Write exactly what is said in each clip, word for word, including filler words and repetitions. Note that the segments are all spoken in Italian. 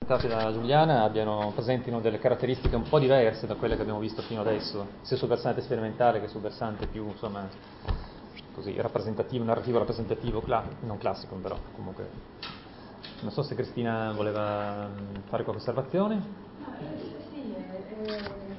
presentate da Giuliana abbiano, presentino delle caratteristiche un po' diverse da quelle che abbiamo visto fino adesso, sia sul versante sperimentale che sul versante più, insomma, così, rappresentativo, narrativo rappresentativo, cla- non classico però, comunque. Non so se Cristina voleva fare qualche osservazione. No, eh, sì, eh,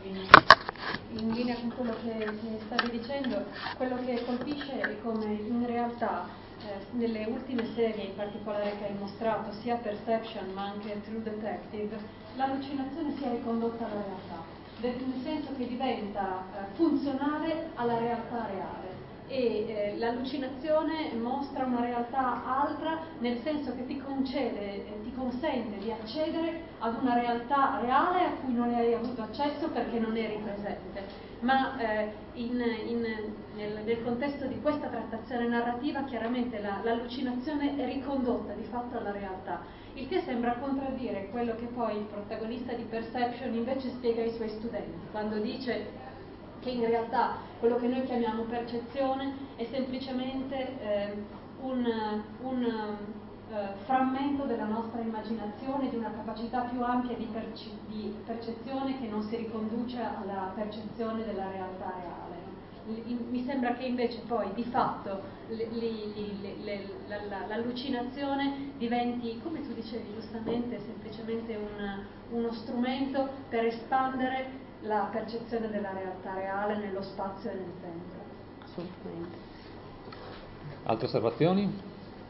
eh, in linea con quello che, che stavi dicendo, quello che colpisce è come in realtà Eh, nelle ultime serie in particolare che hai mostrato, sia Perception ma anche True Detective, l'allucinazione sia ricondotta alla realtà, nel senso che diventa eh, funzionale alla realtà reale e eh, l'allucinazione mostra una realtà altra, nel senso che ti concede, eh, ti consente di accedere ad una realtà reale a cui non hai avuto accesso perché non eri presente. Ma eh, in, in, nel, nel contesto di questa trattazione narrativa chiaramente la, l'allucinazione è ricondotta di fatto alla realtà, il che sembra contraddire quello che poi il protagonista di Perception invece spiega ai suoi studenti, quando dice che in realtà quello che noi chiamiamo percezione è semplicemente eh, un, un eh, frammento della nostra immaginazione, di una capacità più ampia di, perci- di percezione che non si riconduce alla percezione della realtà reale. Mi sembra che invece poi di fatto le, le, le, la, la, l'allucinazione diventi, come tu dicevi giustamente, semplicemente un, uno strumento per espandere la percezione della realtà reale nello spazio e nel tempo. Assolutamente. Altre osservazioni?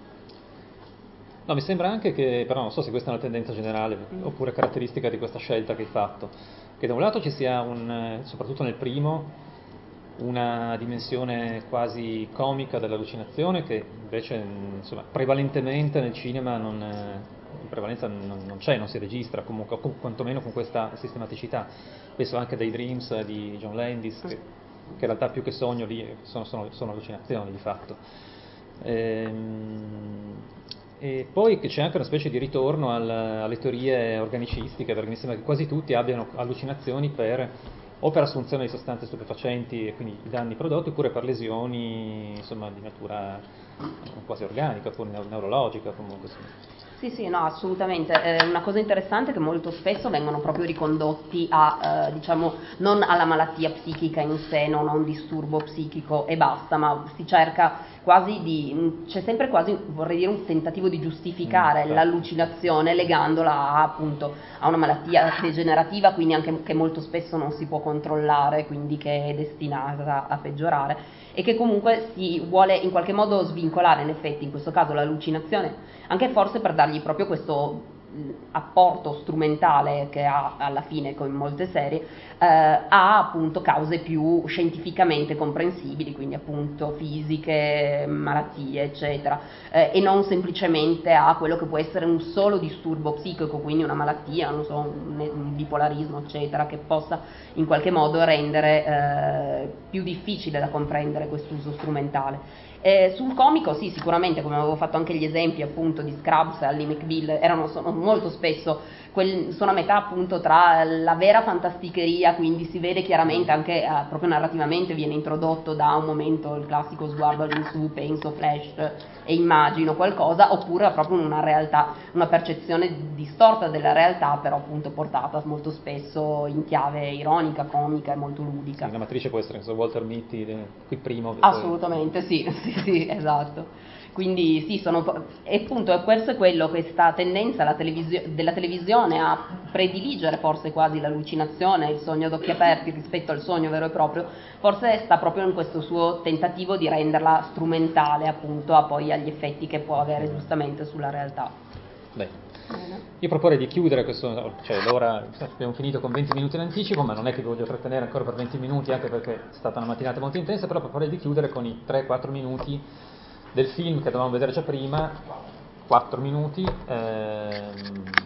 No, mi sembra anche che, però non so se questa è una tendenza generale Mm. oppure caratteristica di questa scelta che hai fatto, che da un lato ci sia, un, soprattutto nel primo, una dimensione quasi comica dell'allucinazione che invece, insomma, prevalentemente nel cinema non, in prevalenza non, non c'è, non si registra comunque, o quantomeno con questa sistematicità. Penso anche dei Dreams di John Landis, che, che in realtà più che sogno lì sono, sono, sono allucinazioni di fatto. Ehm, e poi che c'è anche una specie di ritorno al, alle teorie organicistiche, perché mi sembra che quasi tutti abbiano allucinazioni per o per assunzione di sostanze stupefacenti e quindi i danni prodotti, oppure per lesioni, insomma, di natura quasi organica, oppure neurologica comunque. Sì. Sì, sì, no, assolutamente. È una cosa interessante è che molto spesso vengono proprio ricondotti a, eh, diciamo, non alla malattia psichica in sé, non a un disturbo psichico e basta, ma si cerca quasi di, c'è sempre quasi, vorrei dire, un tentativo di giustificare Mm, l'allucinazione legandola a, appunto, a una malattia degenerativa, quindi anche che molto spesso non si può controllare, quindi che è destinata a peggiorare, e che comunque si vuole in qualche modo svincolare, in effetti, in questo caso l'allucinazione, anche forse per dargli proprio questo mh, apporto strumentale che ha alla fine con molte serie, eh, ha appunto cause più scientificamente comprensibili, quindi appunto fisiche, malattie, eccetera, eh, e non semplicemente a quello che può essere un solo disturbo psichico, quindi una malattia, non so, un, un bipolarismo, eccetera, che possa in qualche modo rendere eh, più difficile da comprendere quest'uso strumentale. Eh, sul comico sì, sicuramente, come avevo fatto anche gli esempi appunto di Scrubs e Ally McBeal, erano, sono molto spesso quel, sono a metà appunto tra la vera fantasticheria, quindi si vede chiaramente anche eh, proprio narrativamente viene introdotto da un momento il classico sguardo all'insù, penso, flash e immagino qualcosa, oppure proprio una realtà, una percezione distorta della realtà, però appunto portata molto spesso in chiave ironica, comica e molto ludica. Sì, la matrice può essere Walter Mitty, qui primo. Assolutamente sì, sì, sì, esatto. Quindi sì, sono, e appunto questo è quello, questa tendenza alla televisio- della televisione a prediligere forse quasi l'allucinazione, il sogno ad occhi aperti rispetto al sogno vero e proprio, forse sta proprio in questo suo tentativo di renderla strumentale appunto a poi agli effetti che può avere giustamente sulla realtà. Bene. Io proporrei di chiudere questo, cioè l'ora, abbiamo finito con venti minuti in anticipo, ma non è che vi voglio trattenere ancora per venti minuti, anche perché è stata una mattinata molto intensa, però proporrei di chiudere con i tre quattro minuti del film che dovevamo vedere già prima, quattro minuti, ehm,